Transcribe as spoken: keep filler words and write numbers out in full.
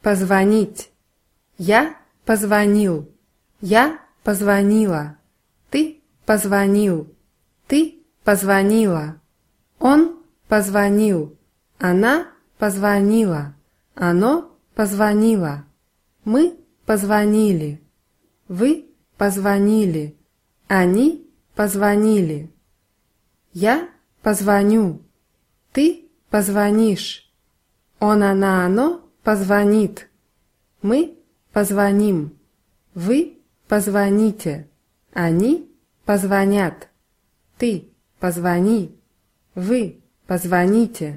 Позвонить. Я позвонил. Я позвонила. Ты позвонил. Ты позвонила. Он позвонил. Она позвонила. Оно позвонило. Мы позвонили. Вы позвонили. Они позвонили. Я позвоню. Ты позвонишь. Он, она, оно позвонит. Мы позвоним. Вы позвоните. Они позвонят. Ты позвони. Вы позвоните.